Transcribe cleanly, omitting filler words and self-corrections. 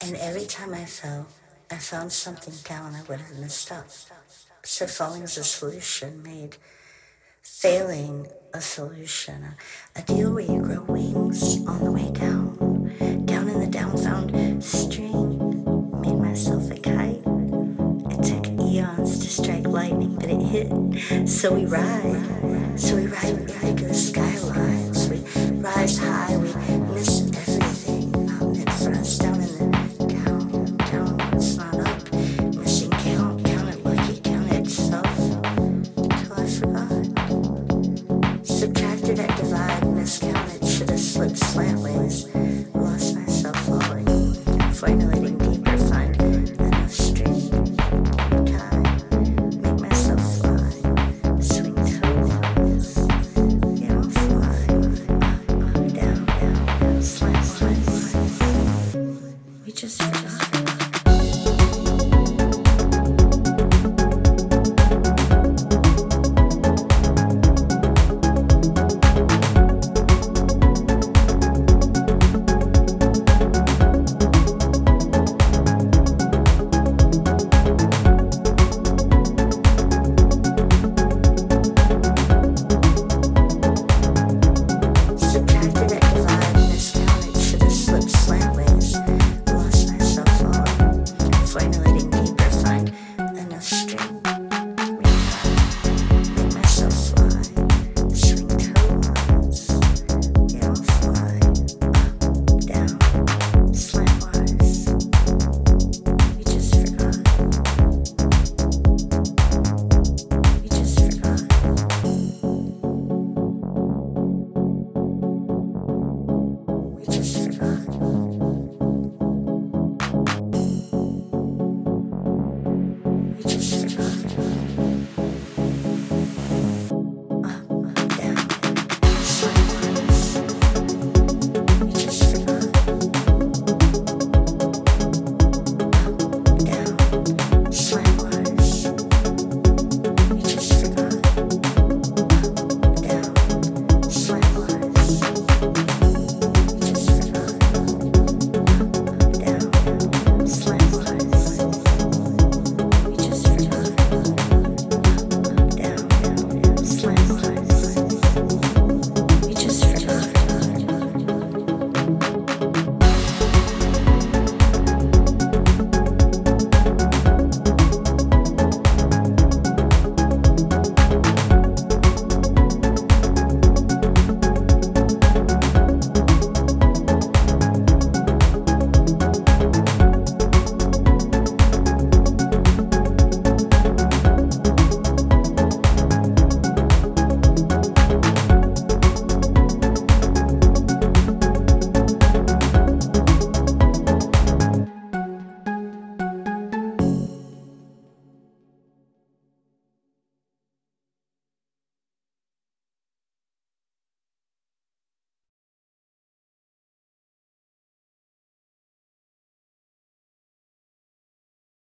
And every time I fell, I found something down I would have messed up. So falling is a solution made failing a solution. A deal where you grow wings on the way down. Down in the downfound stream, made myself a kite. It took eons to strike lightning, but it hit. So we ride. So we ride into the skylines. We rise high, we miss everything. Not meant for us down in the down what's not up. Missing count it lucky, count it self. Till I forgot. Subtracted at divide, miscounted, should have slipped slantways. Lost myself falling, formulating deeper, find enough stream. Tide, make myself fly, swing toes. Yeah, I'll fly, up, down, slant. We just forgot.